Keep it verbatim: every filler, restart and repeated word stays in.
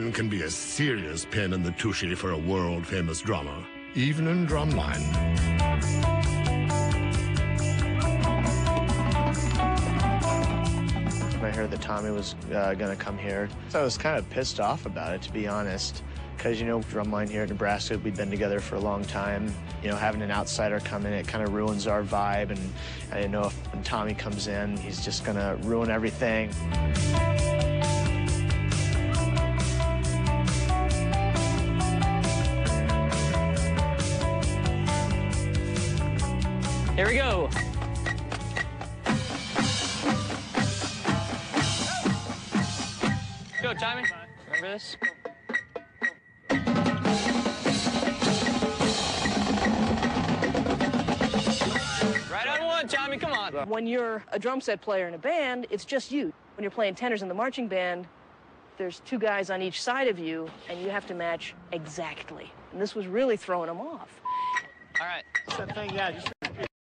can be a serious pin in the tushy for a world-famous drummer, even in drumline. I heard that Tommy was uh, going to come here, so I was kind of pissed off about it, to be honest, because, you know, drumline here at Nebraska, we've been together for a long time. You know, having an outsider come in, it kind of ruins our vibe, and I didn't know if when Tommy comes in, he's just going to ruin everything. Here we go. Go, Tommy. Remember this? Right on one, Tommy, come on. When you're a drum set player in a band, it's just you. When you're playing tenors in the marching band, there's two guys on each side of you, and you have to match exactly. And this was really throwing them off. All right. That thing, yeah, just